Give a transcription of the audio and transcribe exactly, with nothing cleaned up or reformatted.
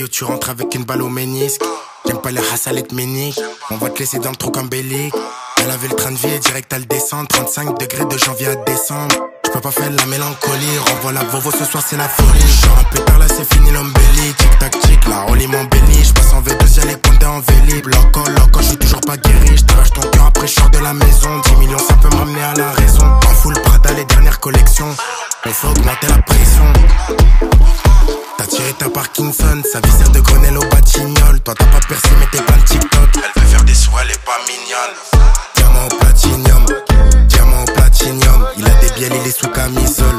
tu rentres avec une balle au ménisque. J'aime pas les hassalettes méniques. On va te laisser dans le trou comme Bellic. Elle avait le train de vie et direct à le descendre. trente-cinq degrés de janvier à décembre. Je peux pas faire la mélancolie. Renvoie la Vovo, ce soir c'est la folie. J'suis un pétard là, c'est fini l'embellie. Tic tac tic, la Rolly m'embellit. J'passe en V deux, y'a les comptes en vélib. Loco, loco, j'suis toujours pas guéri. J't'arrache ton cœur après j'sors de la maison. dix millions, ça peut m'amener à la raison. En full Prada, les dernières collections. On fait augmenter la pression. T'as tiré ta Parkinson, sa viscère de Grenelle au Batignolles. Toi t'as pas percé mais t'es pas le TikTok. Elle veut faire des sous, elle est pas mignonne. Diamant au platinium, diamant au platinium. Il a des bielles, il est sous camisole.